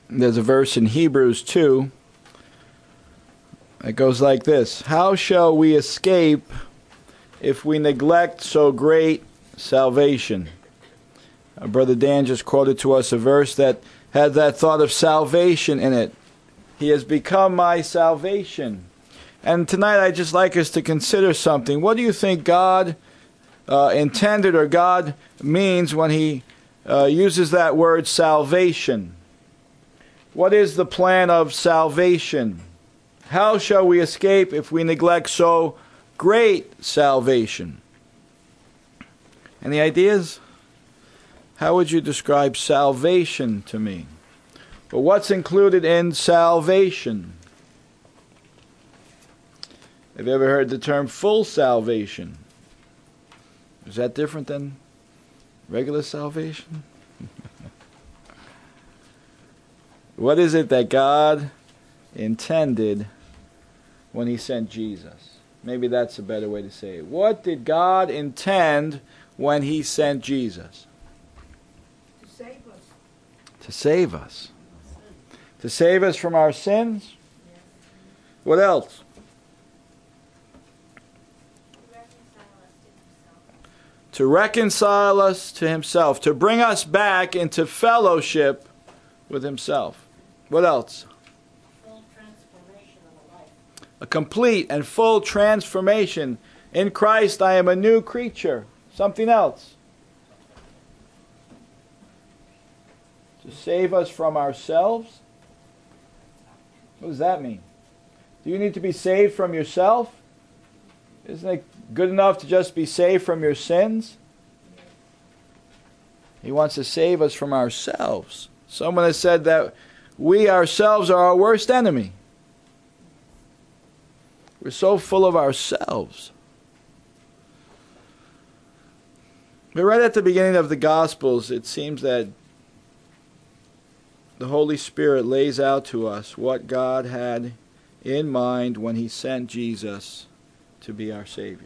There's a verse in Hebrews 2. It goes like this: how shall we escape if we neglect so great salvation? Brother Dan just quoted to us a verse that had that thought of salvation in it. He has become my salvation. And tonight I'd just like us to consider something. What do you think God intended, or God means, when He uses that word salvation? What is the plan of salvation? How shall we escape if we neglect so great salvation? Any ideas? How would you describe salvation to me? But what's included in salvation? Have you ever heard the term full salvation? Is that different than regular salvation? What is it that God intended when He sent Jesus? Maybe that's a better way to say it. What did God intend when He sent Jesus? To save us. To save us. To save us from our sins? What else? To reconcile us to Himself. To bring us back into fellowship with Himself. What else? Full transformation of a life. A complete and full transformation. In Christ I am a new creature. Something else. To save us from ourselves? What does that mean? Do you need to be saved from yourself? Isn't it good enough to just be saved from your sins? He wants to save us from ourselves. Someone has said that we ourselves are our worst enemy. We're so full of ourselves. But right at the beginning of the Gospels, it seems that the Holy Spirit lays out to us what God had in mind when He sent Jesus to be our Savior.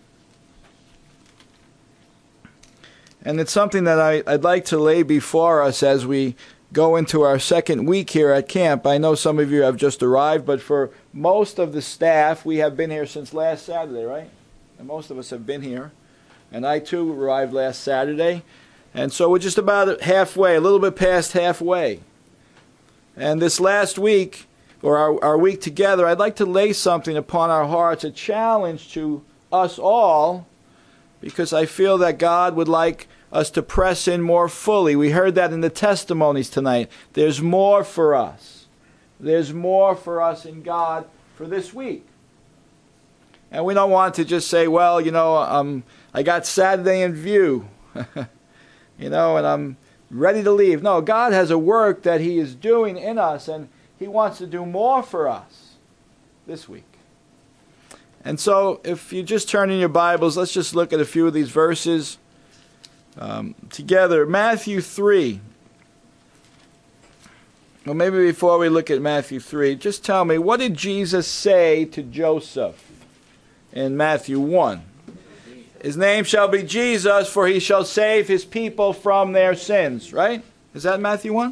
And it's something that I'd like to lay before us as we go into our second week here at camp. I know some of you have just arrived, but for most of the staff, we have been here since last Saturday, right? And most of us have been here. And I too arrived last Saturday. And so we're just about halfway, a little bit past halfway. And this last week, or our week together, I'd like to lay something upon our hearts, a challenge to us all, because I feel that God would like us to press in more fully. We heard that in the testimonies tonight. There's more for us. There's more for us in God for this week. And we don't want to just say, well, I got Saturday in view, and I'm ready to leave. No, God has a work that He is doing in us, and He wants to do more for us this week. And so, if you just turn in your Bibles, let's just look at a few of these verses together. Matthew 3. Well, maybe before we look at Matthew 3, just tell me, what did Jesus say to Joseph in Matthew 1? His name shall be Jesus, for He shall save His people from their sins. Right? Is that Matthew 1?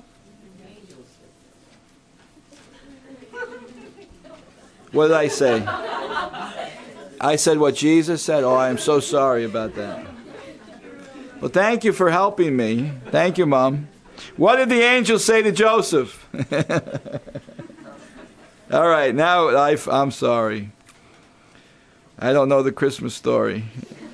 What did I say? I said what Jesus said? Oh, I am so sorry about that. Well, thank you for helping me. Thank you, Mom. What did the angel say to Joseph? All right, now I'm sorry. I don't know the Christmas story.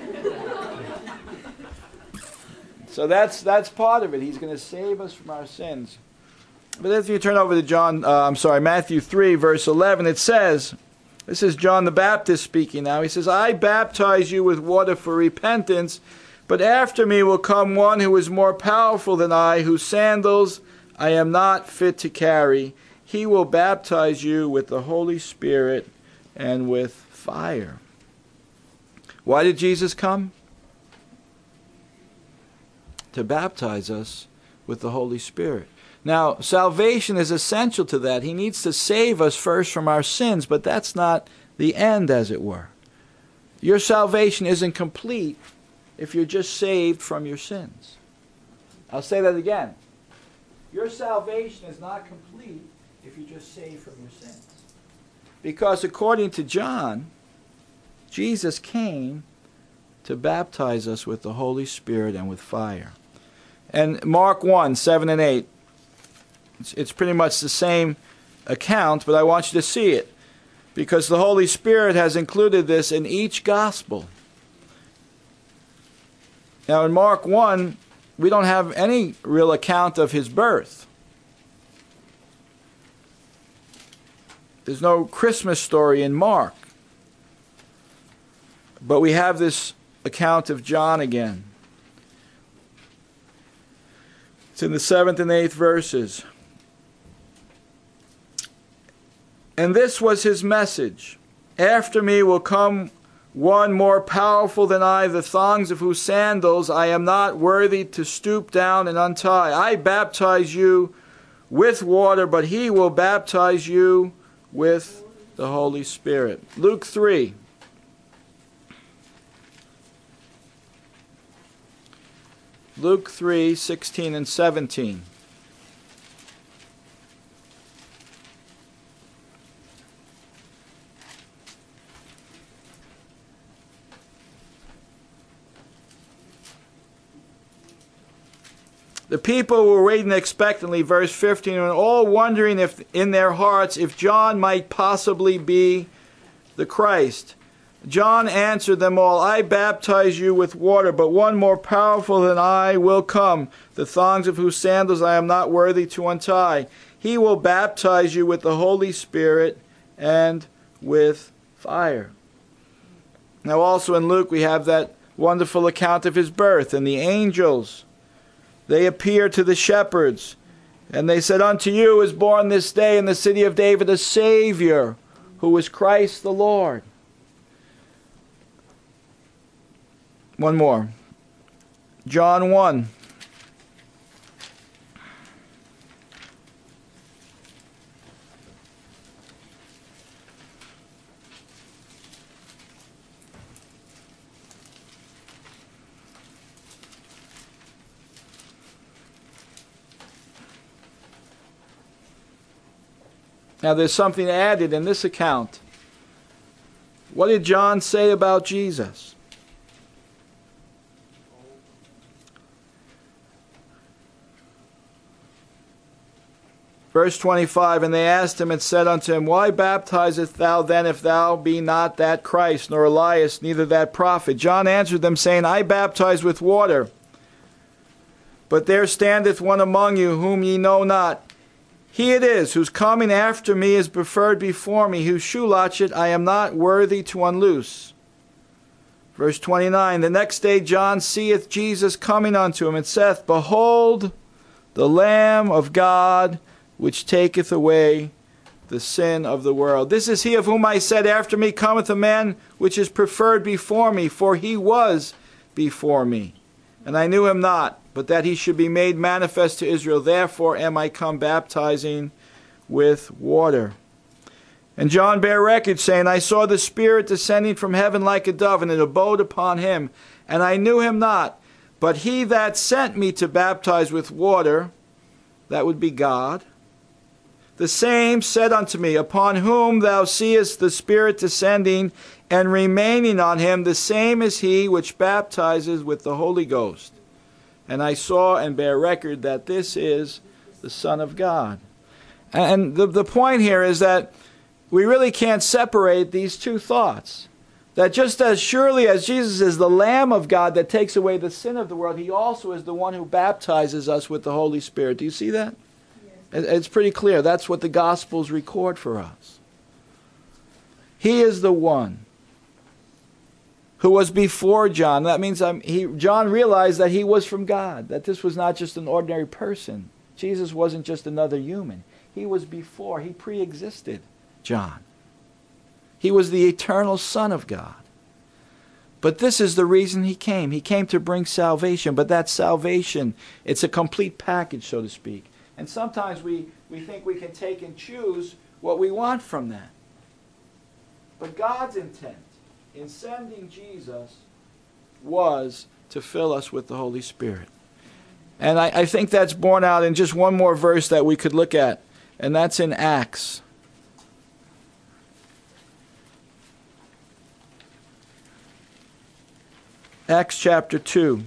So that's part of it. He's going to save us from our sins. But if you turn over to Matthew 3, verse 11, it says, this is John the Baptist speaking now. He says, I baptize you with water for repentance, but after me will come one who is more powerful than I, whose sandals I am not fit to carry. He will baptize you with the Holy Spirit and with fire. Why did Jesus come? To baptize us with the Holy Spirit. Now, salvation is essential to that. He needs to save us first from our sins, but that's not the end, as it were. Your salvation isn't complete if you're just saved from your sins. I'll say that again. Your salvation is not complete if you're just saved from your sins. Because according to John, Jesus came to baptize us with the Holy Spirit and with fire. And Mark 1, 7 and 8, it's pretty much the same account, but I want you to see it, because the Holy Spirit has included this in each gospel. Now in Mark 1, we don't have any real account of his birth. There's no Christmas story in Mark. But we have this account of John again. It's in the 7th and 8th verses. And this was his message. After me will come one more powerful than I, the thongs of whose sandals I am not worthy to stoop down and untie. I baptize you with water, but he will baptize you with the Holy Spirit. Luke 3. Luke 3, 16 and 17. The people were waiting expectantly, verse 15, and all wondering if in their hearts if John might possibly be the Christ. John answered them all, I baptize you with water, but one more powerful than I will come, the thongs of whose sandals I am not worthy to untie. He will baptize you with the Holy Spirit and with fire. Now also in Luke we have that wonderful account of his birth, and the angels, they appeared to the shepherds, and they said, unto you is born this day in the city of David a Savior, who is Christ the Lord. One more. John 1. Now there's something added in this account. What did John say about Jesus? Verse 25, and they asked him and said unto him, why baptizest thou then if thou be not that Christ, nor Elias, neither that prophet? John answered them, saying, I baptize with water, but there standeth one among you whom ye know not. He it is, whose coming after me is preferred before me, whose shoe latchet I am not worthy to unloose. Verse 29, the next day John seeth Jesus coming unto him, and saith, behold, the Lamb of God, which taketh away the sin of the world. This is he of whom I said, after me cometh a man which is preferred before me, for he was before me. And I knew him not, but that he should be made manifest to Israel. Therefore am I come baptizing with water. And John bare record, saying, I saw the Spirit descending from heaven like a dove, and it abode upon him. And I knew him not, but he that sent me to baptize with water, that would be God, the same said unto me, upon whom thou seest the Spirit descending and remaining on him, the same is he which baptizes with the Holy Ghost. And I saw and bear record that this is the Son of God. And the point here is that we really can't separate these two thoughts. That just as surely as Jesus is the Lamb of God that takes away the sin of the world, he also is the one who baptizes us with the Holy Spirit. Do you see that? It's pretty clear. That's what the Gospels record for us. He is the one who was before John. That means John realized that he was from God, that this was not just an ordinary person. Jesus wasn't just another human. He was before. He pre-existed John. He was the eternal Son of God. But this is the reason he came. He came to bring salvation. But that salvation, it's a complete package, so to speak. And sometimes we think we can take and choose what we want from that. But God's intent in sending Jesus was to fill us with the Holy Spirit. And I think that's borne out in just one more verse that we could look at, and that's in Acts. Acts chapter 2.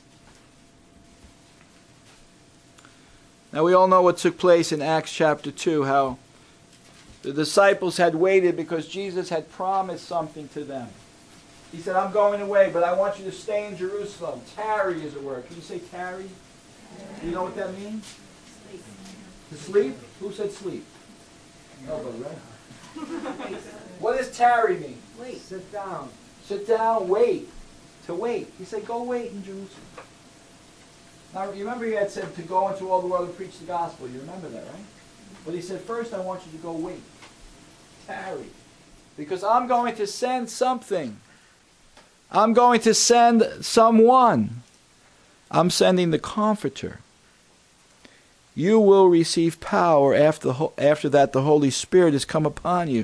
Now we all know what took place in Acts chapter 2, how the disciples had waited because Jesus had promised something to them. He said, I'm going away, but I want you to stay in Jerusalem. Tarry is a word. Can you say tarry? Do you know what that means? Sleep. To sleep? Who said sleep? Nobody, right? What does tarry mean? Wait. Sit down. Sit down, wait. To wait. He said, go wait in Jerusalem. Now, you remember he had said to go into all the world and preach the gospel. You remember that, right? But he said, first I want you to go wait. Tarry. Because I'm going to send something. I'm going to send someone. I'm sending the Comforter. You will receive power after that the Holy Spirit has come upon you.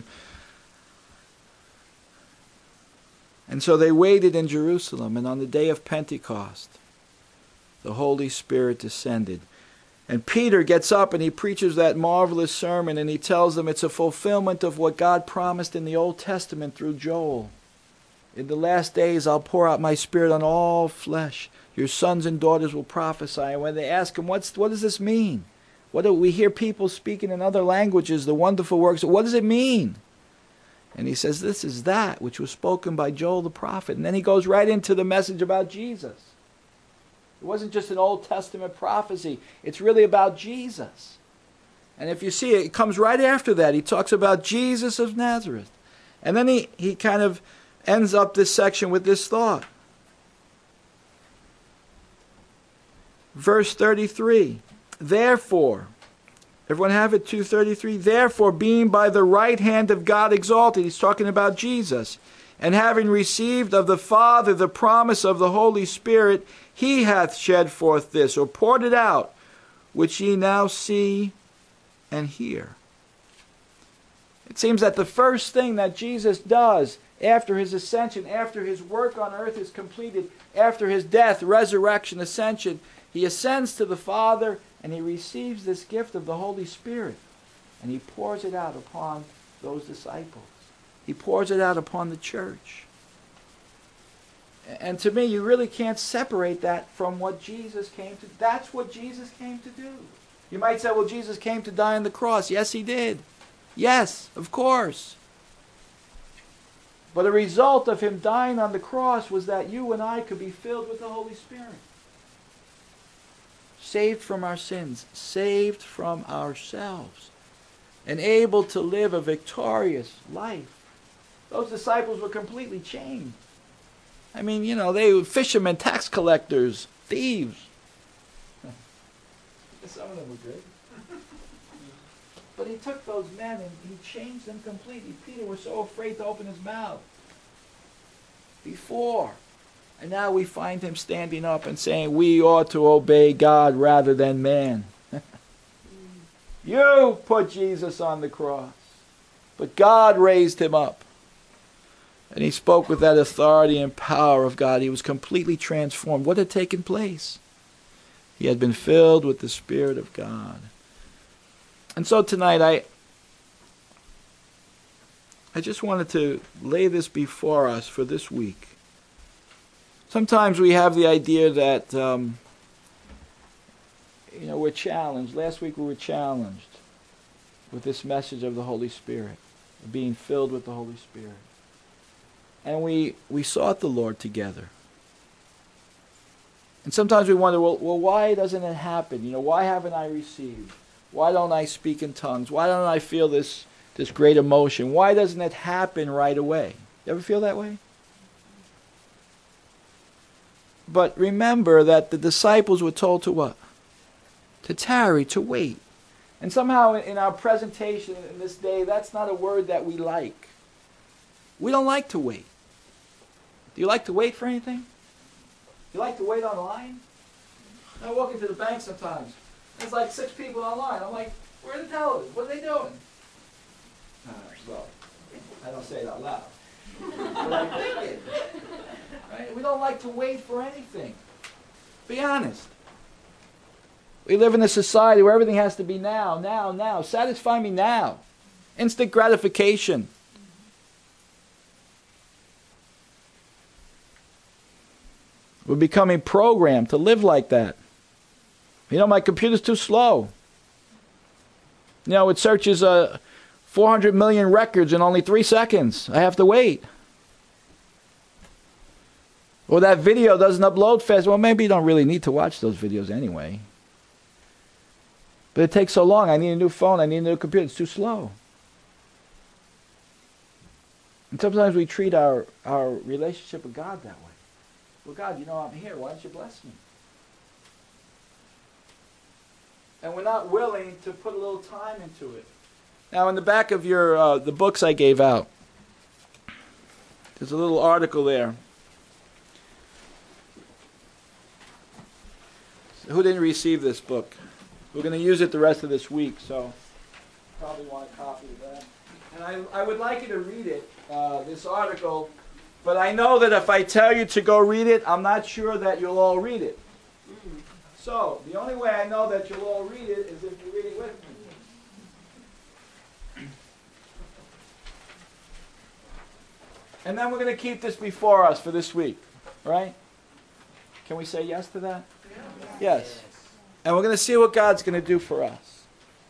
And so they waited in Jerusalem, and on the day of Pentecost, the Holy Spirit descended. And Peter gets up and he preaches that marvelous sermon, and he tells them it's a fulfillment of what God promised in the Old Testament through Joel. In the last days I'll pour out my Spirit on all flesh. Your sons and daughters will prophesy. And when they ask him, what does this mean? What do we hear people speaking in other languages, the wonderful works? What does it mean? And he says, this is that which was spoken by Joel the prophet. And then he goes right into the message about Jesus. It wasn't just an Old Testament prophecy. It's really about Jesus. And if you see it, it comes right after that. He talks about Jesus of Nazareth. And then he kind of ends up this section with this thought. Verse 33. Therefore, everyone have it, 2:33? Therefore, being by the right hand of God exalted, he's talking about Jesus, and having received of the Father the promise of the Holy Spirit, he hath shed forth this, or poured it out, which ye now see and hear. It seems that the first thing that Jesus does after his ascension, after his work on earth is completed, after his death, resurrection, ascension, he ascends to the Father and he receives this gift of the Holy Spirit. And he pours it out upon those disciples. He pours it out upon the church. And to me, you really can't separate that from what Jesus came to do. That's what Jesus came to do. You might say, well, Jesus came to die on the cross. Yes, he did. Yes, of course. But a result of him dying on the cross was that you and I could be filled with the Holy Spirit. Saved from our sins, saved from ourselves, and able to live a victorious life. Those disciples were completely changed. I mean, they were fishermen, tax collectors, thieves. Some of them were good. But he took those men and he changed them completely. Peter was so afraid to open his mouth before. And now we find him standing up and saying, we ought to obey God rather than man. You put Jesus on the cross, but God raised him up. And he spoke with that authority and power of God. He was completely transformed. What had taken place? He had been filled with the Spirit of God. And so tonight I just wanted to lay this before us for this week. Sometimes we have the idea that, we're challenged. Last week we were challenged with this message of the Holy Spirit, being filled with the Holy Spirit. And we sought the Lord together. And sometimes we wonder, well, why doesn't it happen? Why haven't I received? Why don't I speak in tongues? Why don't I feel this great emotion? Why doesn't it happen right away? You ever feel that way? But remember that the disciples were told to what? To tarry, to wait. And somehow in our presentation in this day, that's not a word that we like. We don't like to wait. Do you like to wait for anything? You like to wait online? I walk into the bank sometimes. There's like 6 people online. I'm like, where are the tellers? What are they doing? Well, I don't say it out loud. But I'm thinking. Right? We don't like to wait for anything. Be honest. We live in a society where everything has to be now, now, now. Satisfy me now. Instant gratification. We're becoming programmed to live like that. You know, my computer's too slow. You know, it searches 400 million records in only 3 seconds. I have to wait. Or that video doesn't upload fast. Well, maybe you don't really need to watch those videos anyway. But it takes so long. I need a new phone. I need a new computer. It's too slow. And sometimes we treat our relationship with God that way. Well, God, you know I'm here. Why don't you bless me? And we're not willing to put a little time into it. Now, in the back of your the books I gave out, there's a little article there. Who didn't receive this book? We're going to use it the rest of this week, so probably want a copy of that. And I would like you to read it, this article, but I know that if I tell you to go read it, I'm not sure that you'll all read it. So, the only way I know that you'll all read it is if you read it with me. And then we're going to keep this before us for this week, right? Can we say yes to that? Yes. And we're going to see what God's going to do for us.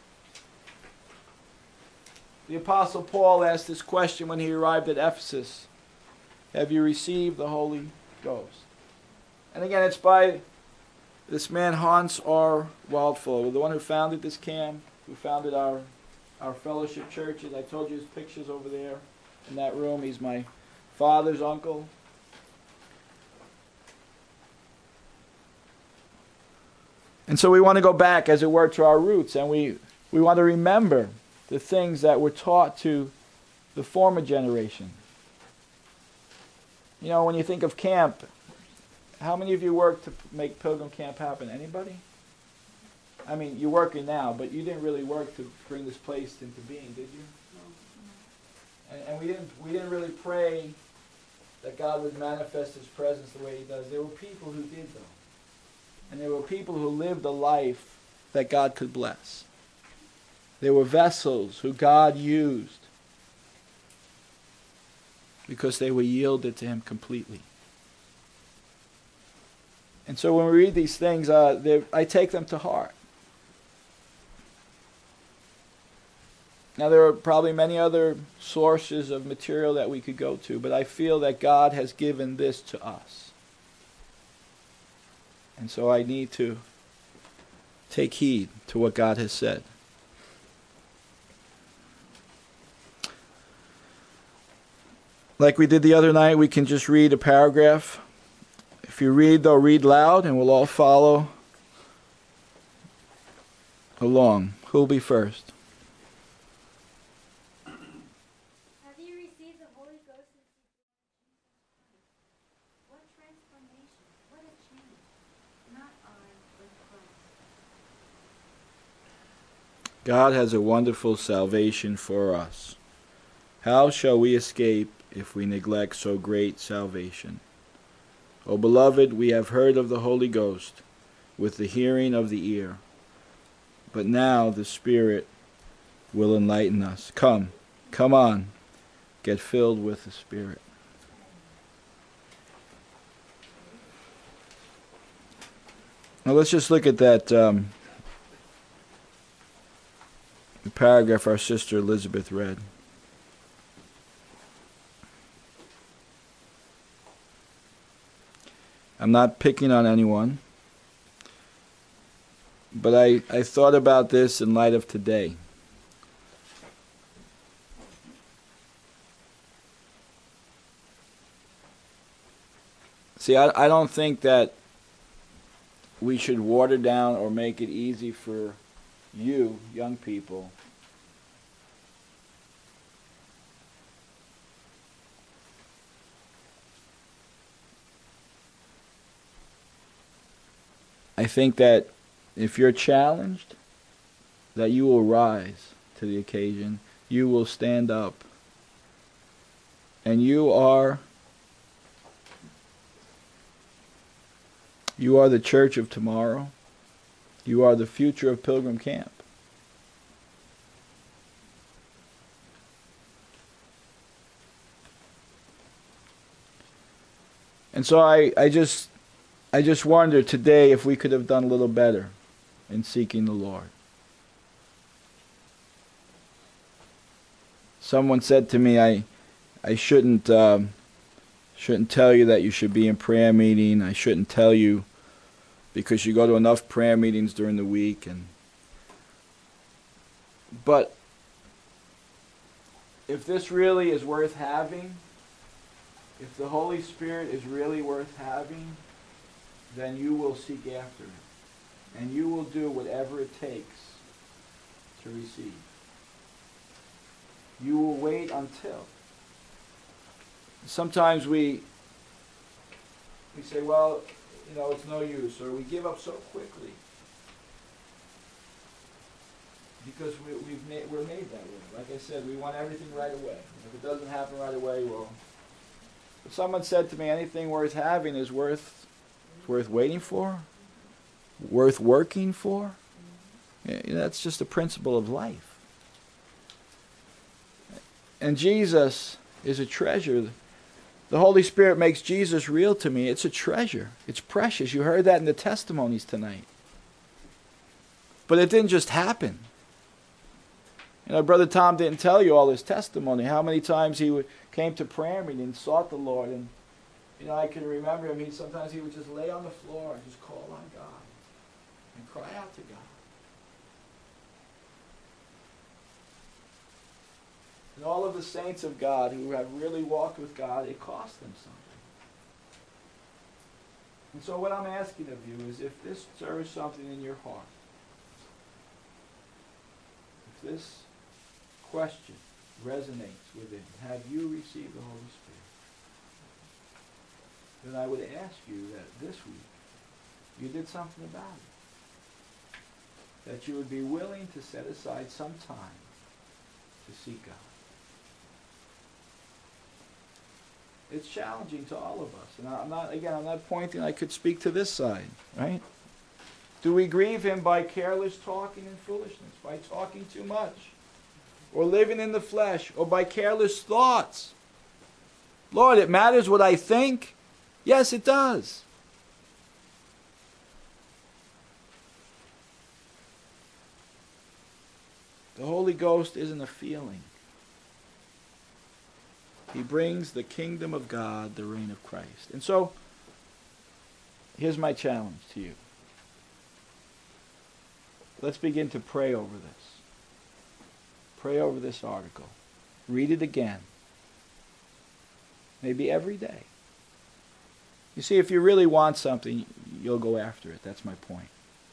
The Apostle Paul asked this question when he arrived at Ephesus. Have you received the Holy Ghost? And again, it's by this man Hans R. Waldful, the one who founded this camp, who founded our fellowship churches. I told you his pictures over there in that room. He's my father's uncle. And so we want to go back, as it were, to our roots, and we want to remember the things that were taught to the former generation. You know, when you think of camp, how many of you worked to make Pilgrim Camp happen? Anybody? I mean, you're working now, but you didn't really work to bring this place into being, did you? No. And we didn't really pray that God would manifest His presence the way He does. There were people who did, though. And there were people who lived a life that God could bless. There were vessels who God used because they were yielded to Him completely. And so when we read these things, I take them to heart. Now there are probably many other sources of material that we could go to, but I feel that God has given this to us. And so I need to take heed to what God has said. Like we did the other night, we can just read a paragraph. If you read, though, read loud, and we'll all follow along. Who'll be first? Have you received the Holy Ghost in what transformation, what a change, not I, but Christ. God has a wonderful salvation for us. How shall we escape if we neglect so great salvation? O beloved, we have heard of the Holy Ghost with the hearing of the ear. But now the Spirit will enlighten us. Come on, get filled with the Spirit. Now let's just look at that the paragraph our sister Elizabeth read. I'm not picking on anyone, but I thought about this in light of today. See, I don't think that we should water down or make it easy for you, young people, I think that if you're challenged, that you will rise to the occasion. You will stand up. And you are the church of tomorrow. You are the future of Pilgrim Camp. And so I just wonder today if we could have done a little better in seeking the Lord. Someone said to me, I shouldn't tell you that you should be in prayer meeting. I shouldn't tell you because you go to enough prayer meetings during the week. But if this really is worth having, if the Holy Spirit is really worth having, then you will seek after it. And you will do whatever it takes to receive. You will wait until. Sometimes we say, well, it's no use, or we give up so quickly because we're made that way. Like I said, we want everything right away. If it doesn't happen right away, well. But someone said to me, anything worth having is worth waiting for, worth working for. That's just a principle of life. And Jesus is a treasure. The Holy Spirit makes Jesus real to me. It's a treasure. It's precious. You heard that in the testimonies tonight. But it didn't just happen. Brother Tom didn't tell you all his testimony. How many times he came to prayer meeting and sought the Lord. And, I can remember him. Sometimes he would just lay on the floor and just call on God and cry out to God. And all of the saints of God who have really walked with God, it cost them something. And so what I'm asking of you is, if this stirs something in your heart, if this question resonates within, have you received the Holy Spirit? Then I would ask you that this week you did something about it. That you would be willing to set aside some time to seek God. It's challenging to all of us. And I'm not pointing, I could speak to this side, right? Do we grieve him by careless talking and foolishness, by talking too much, or living in the flesh, or by careless thoughts? Lord, it matters what I think? Yes, it does. The Holy Ghost isn't a feeling. He brings the kingdom of God, the reign of Christ. And so, here's my challenge to you. Let's begin to pray over this. Pray over this article. Read it again. Maybe every day. You see, if you really want something, you'll go after it. That's my point.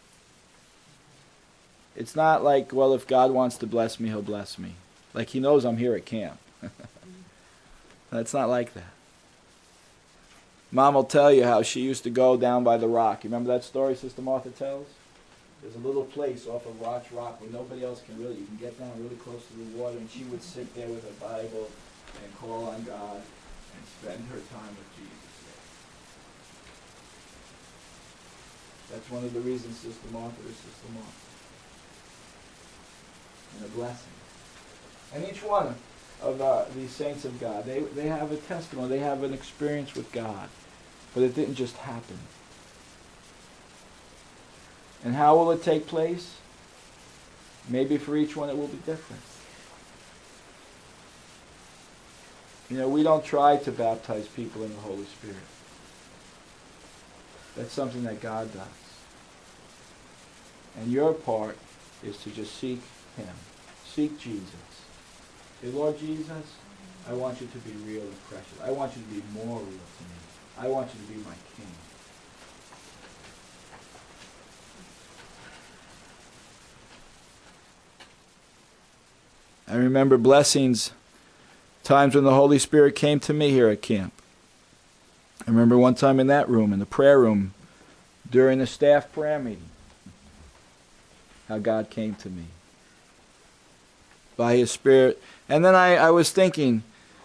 It's not like, well, if God wants to bless me, he'll bless me. Like he knows I'm here at camp. It's not like that. Mom will tell you how she used to go down by the rock. You remember that story Sister Martha tells? There's a little place off of Rock where nobody else can really. You can get down really close to the water, and she would sit there with her Bible and call on God and spend her time with Jesus there. That's one of the reasons Sister Martha is Sister Martha. And a blessing. And each one of these saints of God, they have a testimony, they have an experience with God, but it didn't just happen. And how will it take place? Maybe for each one it will be different. We don't try to baptize people in the Holy Spirit. That's something that God does. And your part is to just seek him. Seek Jesus. Say, Lord Jesus, I want you to be real and precious. I want you to be more real to me. I want you to be my King. I remember blessings, times when the Holy Spirit came to me here at camp. I remember one time in that room, in the prayer room, during the staff prayer meeting, how God came to me by his Spirit. And then I was thinking,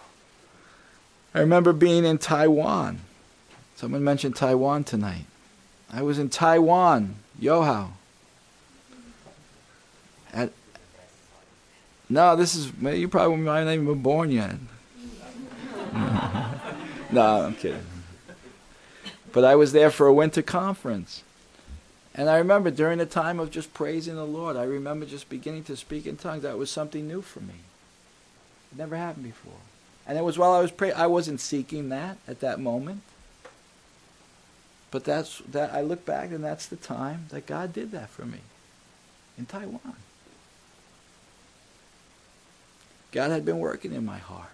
I remember being in Taiwan. Someone mentioned Taiwan tonight. I was in Taiwan, Yohao, At, no, this is, you probably might not even been born yet. No, I'm kidding. But I was there for a winter conference. And I remember during the time of just praising the Lord, I remember just beginning to speak in tongues. That was something new for me. It never happened before. And it was while I was praying. I wasn't seeking that at that moment. But I look back and that's the time that God did that for me in Taiwan. God had been working in my heart.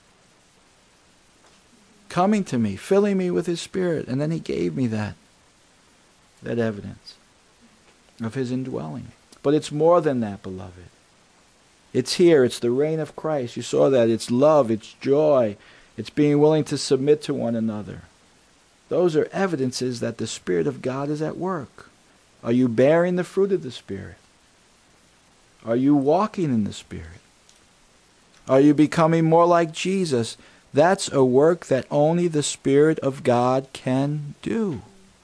Coming to me, filling me with His Spirit. And then He gave me that evidence of His indwelling. But it's more than that, beloved. It's here. It's the reign of Christ. You saw that. It's love. It's joy. It's being willing to submit to one another. Those are evidences that the Spirit of God is at work. Are you bearing the fruit of the Spirit? Are you walking in the Spirit? Are you becoming more like Jesus? That's a work that only the Spirit of God can do.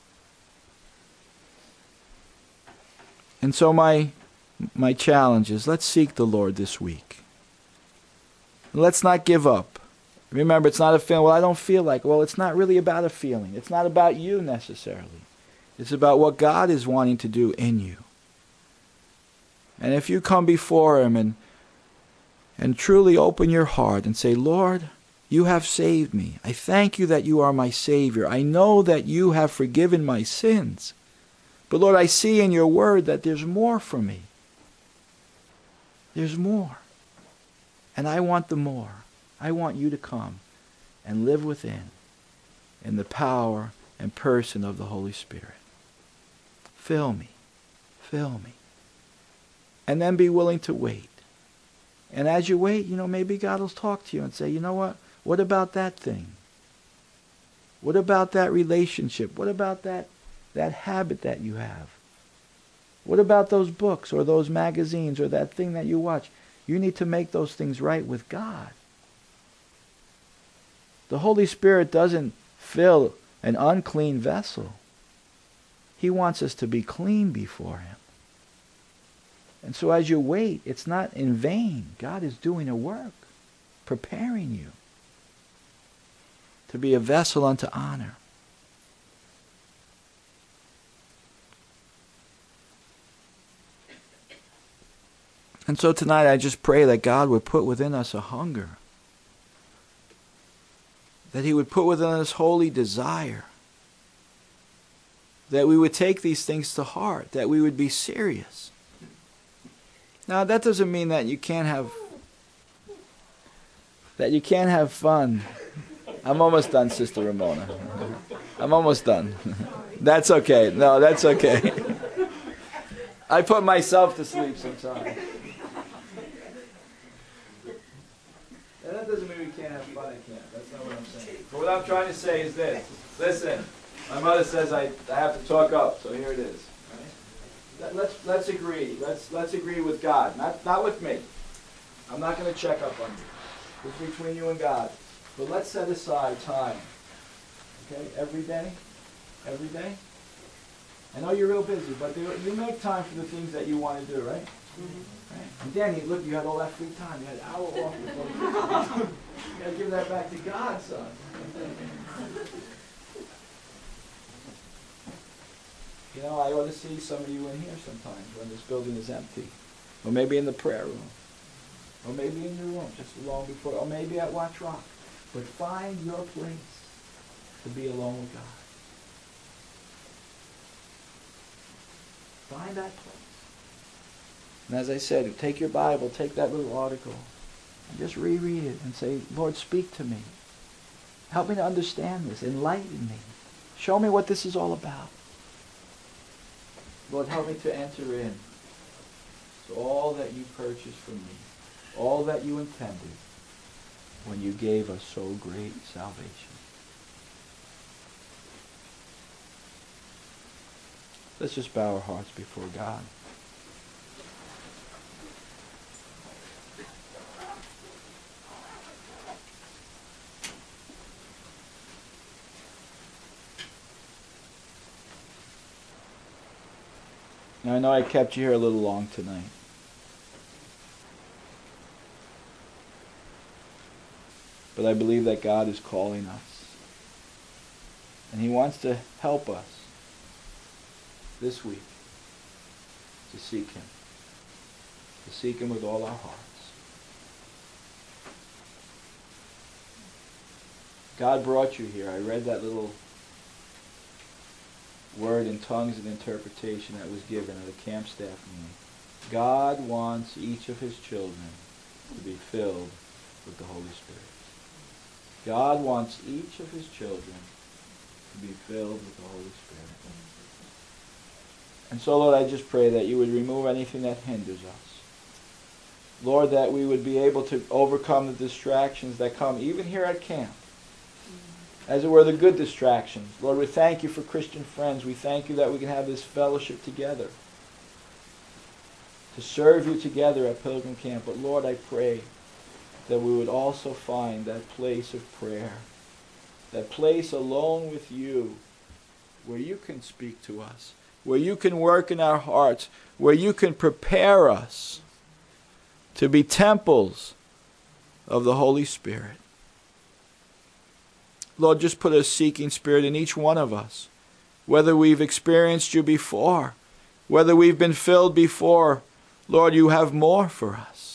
And so my challenge is, let's seek the Lord this week. Let's not give up. Remember, it's not a feeling, well, I don't feel like, well, it's not really about a feeling. It's not about you necessarily. It's about what God is wanting to do in you. And if you come before Him and truly open your heart and say, Lord, you have saved me. I thank you that you are my Savior. I know that you have forgiven my sins. But Lord, I see in your word that there's more for me. There's more. And I want the more. I want you to come and live within in the power and person of the Holy Spirit. Fill me. Fill me. And then be willing to wait. And as you wait, maybe God will talk to you and say, you know what? What about that thing? What about that relationship? What about that habit that you have? What about those books or those magazines or that thing that you watch? You need to make those things right with God. The Holy Spirit doesn't fill an unclean vessel. He wants us to be clean before Him. And so as you wait, it's not in vain. God is doing a work, preparing you to be a vessel unto honor. And so tonight I just pray that God would put within us a hunger. That He would put within us holy desire. That we would take these things to heart. That we would be serious. Now that doesn't mean that you can't have fun. I'm almost done, Sister Ramona. I'm almost done. That's okay. No, that's okay. I put myself to sleep sometimes. And that doesn't mean we can't have fun at camp. That's not what I'm saying. But what I'm trying to say is this. Listen, my mother says I have to talk up, so here it is. Right? Let's agree. Let's agree with God, not with me. I'm not going to check up on you. It's between you and God. But let's set aside time. Okay, every day. Every day. I know you're real busy, but you make time for the things that you want to do, right? Mm-hmm. Right? And Danny, look, you had all that free time. You had an hour off. You got to give that back to God, son. I ought to see some of you in here sometimes when this building is empty. Or maybe in the prayer room. Or maybe in your room, just long before. Or maybe at Watch Rock. But find your place to be alone with God. Find that place. And as I said, take your Bible, take that little article, and just reread it and say, Lord, speak to me. Help me to understand this. Enlighten me. Show me what this is all about. Lord, help me to enter in to all that you purchased for me, all that you intended when you gave us so great salvation. Let's just bow our hearts before God. Now, I know I kept you here a little long tonight. But I believe that God is calling us. And He wants to help us this week to seek Him. To seek Him with all our hearts. God brought you here. I read that little word in tongues and interpretation that was given at a camp staff meeting. God wants each of His children to be filled with the Holy Spirit. God wants each of His children to be filled with the Holy Spirit. And so, Lord, I just pray that you would remove anything that hinders us. Lord, that we would be able to overcome the distractions that come even here at camp. As it were, the good distractions. Lord, we thank you for Christian friends. We thank you that we can have this fellowship together. To serve you together at Pilgrim Camp. But Lord, I pray that we would also find that place of prayer. That place alone with you, where you can speak to us. Where you can work in our hearts. Where you can prepare us to be temples of the Holy Spirit. Lord, just put a seeking spirit in each one of us. Whether we've experienced you before, whether we've been filled before, Lord, you have more for us.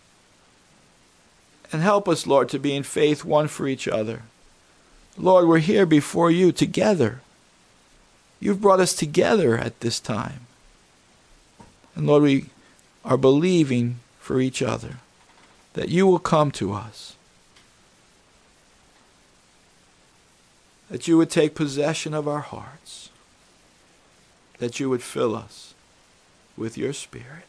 And help us, Lord, to be in faith one for each other. Lord, we're here before you together. You've brought us together at this time. And Lord, we are believing for each other that you will come to us. That you would take possession of our hearts. That you would fill us with your Spirit.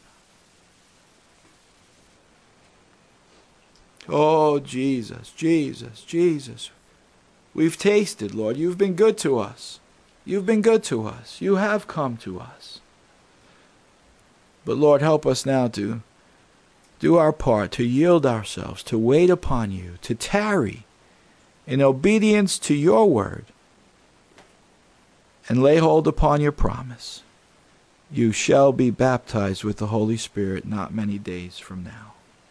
Oh, Jesus, Jesus, Jesus. We've tasted, Lord. You've been good to us. You've been good to us. You have come to us. But Lord, help us now to do our part, to yield ourselves, to wait upon you, to tarry in obedience to your word, and lay hold upon your promise. You shall be baptized with the Holy Spirit not many days from now.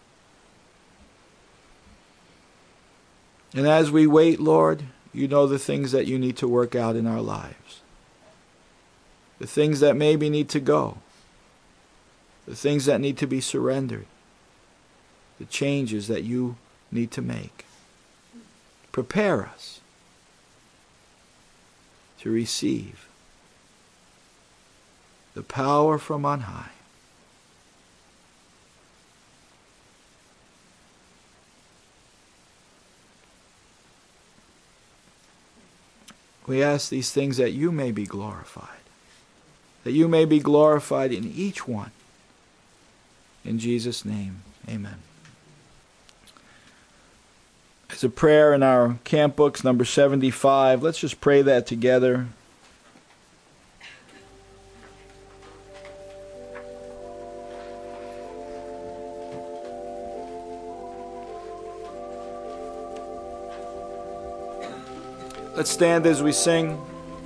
And as we wait, Lord, you know the things that you need to work out in our lives. The things that maybe need to go. The things that need to be surrendered. The changes that you need to make. Prepare us to receive the power from on high. We ask these things that you may be glorified. That you may be glorified in each one. In Jesus' name, amen. There's a prayer in our camp books, number 75. Let's just pray that together. Let's stand as we sing.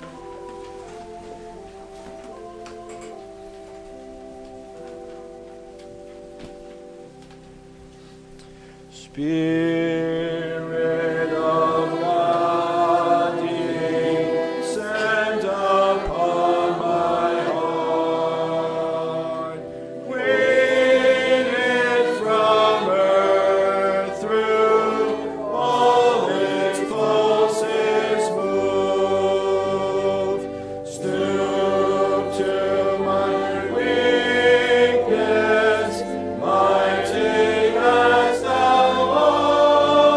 Spirit of God, descend upon my heart. Win it from earth through all its pulses move. Stoop to my weakness, mighty as thou art.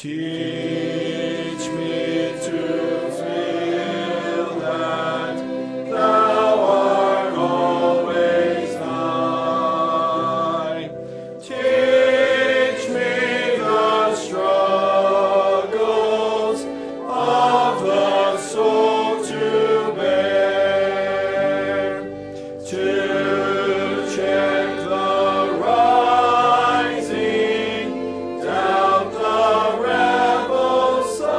Teach me to feel that thou art always nigh. Teach me the struggles of the soul to bear, to check the rising doubt, the rebel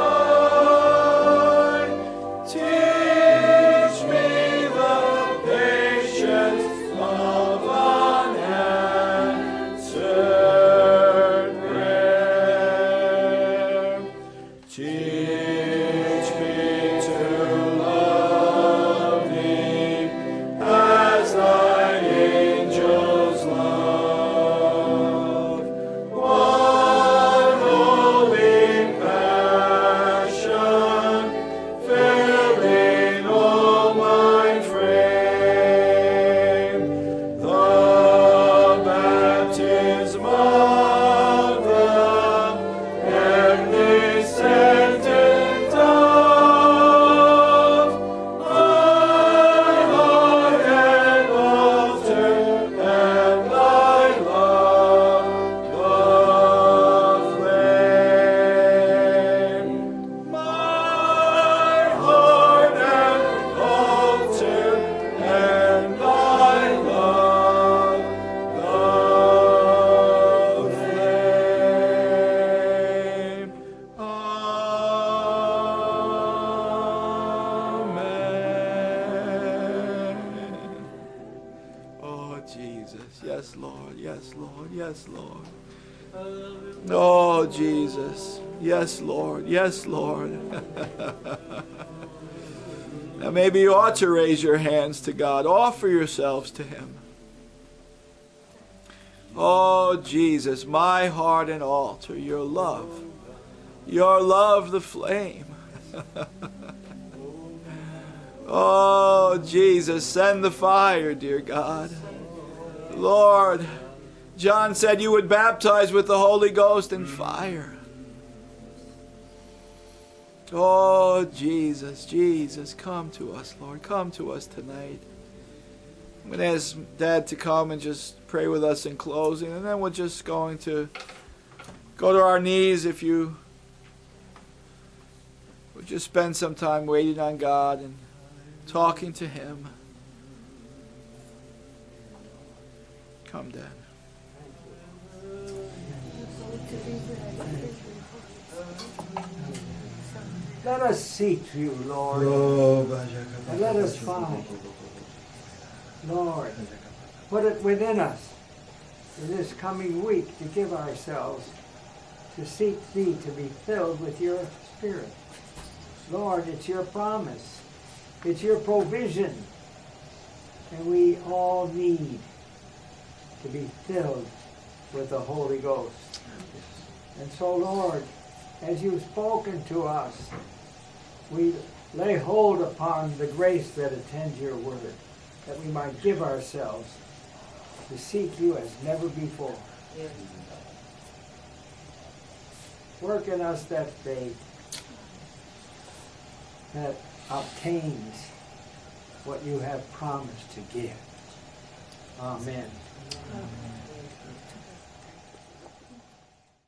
side. Teach me the patience of unanswered prayer. Teach me to love thee as thine angels love. One holy passion filling all my frame. The baptism of the heavenly scented dove, my heart and altar, and thy love, the flame. My heart and altar, and thy love, the flame. Amen. Oh, Jesus. Yes, Lord. Yes, Lord. Yes, Lord. Oh, Jesus. Yes, Lord. Yes, Lord. Now, maybe you ought to raise your hands to God. Offer yourselves to Him. Oh, Jesus, my heart and altar, your love, the flame. Oh, Jesus, send the fire, dear God. Lord, John said you would baptize with the Holy Ghost and fire. Oh, Jesus, Jesus, come to us, Lord. Come to us tonight. I'm going to ask Dad to come and just pray with us in closing, and then we're just going to go to our knees. If you would just spend some time waiting on God and talking to Him. Come, Dad. Let us seek you, Lord, and let us find. Lord, put it within us in this coming week to give ourselves to seek Thee, to be filled with Your Spirit. Lord, it's Your promise. It's Your provision. And we all need to be filled with the Holy Ghost. And so, Lord, as You've spoken to us, we lay hold upon the grace that attends Your word, that we might give ourselves to seek You as never before. Work in us that faith that obtains what You have promised to give. Amen.